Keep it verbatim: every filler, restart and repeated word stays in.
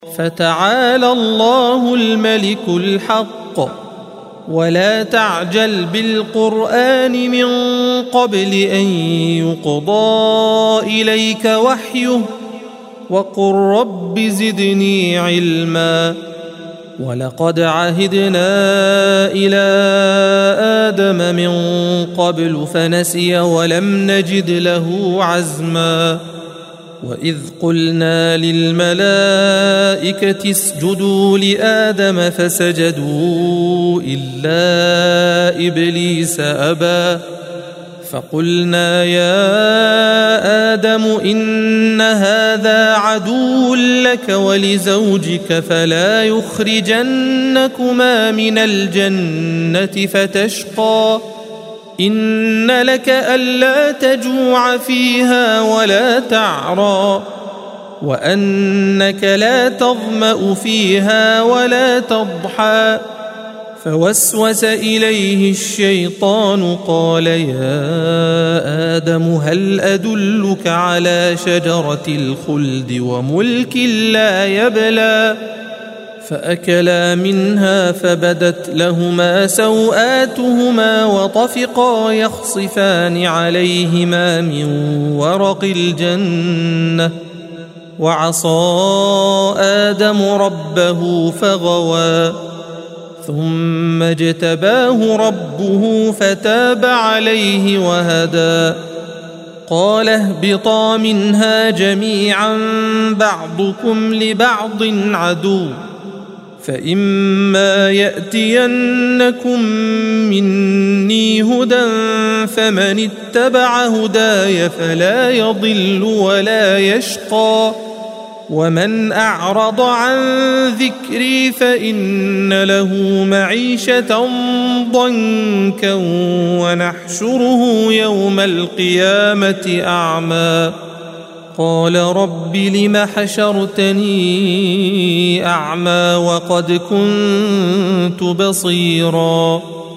فتعالى الله الملك الحق ولا تعجل بالقرآن من قبل أن يقضى إليك وحيه وقل رب زدني علما ولقد عهدنا إلى آدم من قبل فنسي ولم نجد له عزما وإذ قلنا للملائكة اسجدوا لآدم فسجدوا إلا إبليس أبى فقلنا يا آدم إن هذا عدو لك ولزوجك فلا يخرجنكما من الجنة فتشقى إن لك ألا تجوع فيها ولا تعرى وأنك لا تظمأ فيها ولا تضحى فوسوس إليه الشيطان قال يا آدم هل أدلك على شجرة الخلد وملك لا يبلى فأكلا منها فبدت لهما سوآتهما وطفقا يخصفان عليهما من ورق الجنة وعصى آدم ربه فغوى ثم اجتباه ربه فتاب عليه وهدى قال اهبطا منها جميعا بعضكم لبعض عدو فإما يأتينكم مني هدى فمن اتبع هداي فلا يضل ولا يشقى ومن أعرض عن ذكري فإن له معيشة ضنكا ونحشره يوم القيامة أعمى قال رب لم حشرتني أعمى وقد كنت بصيرا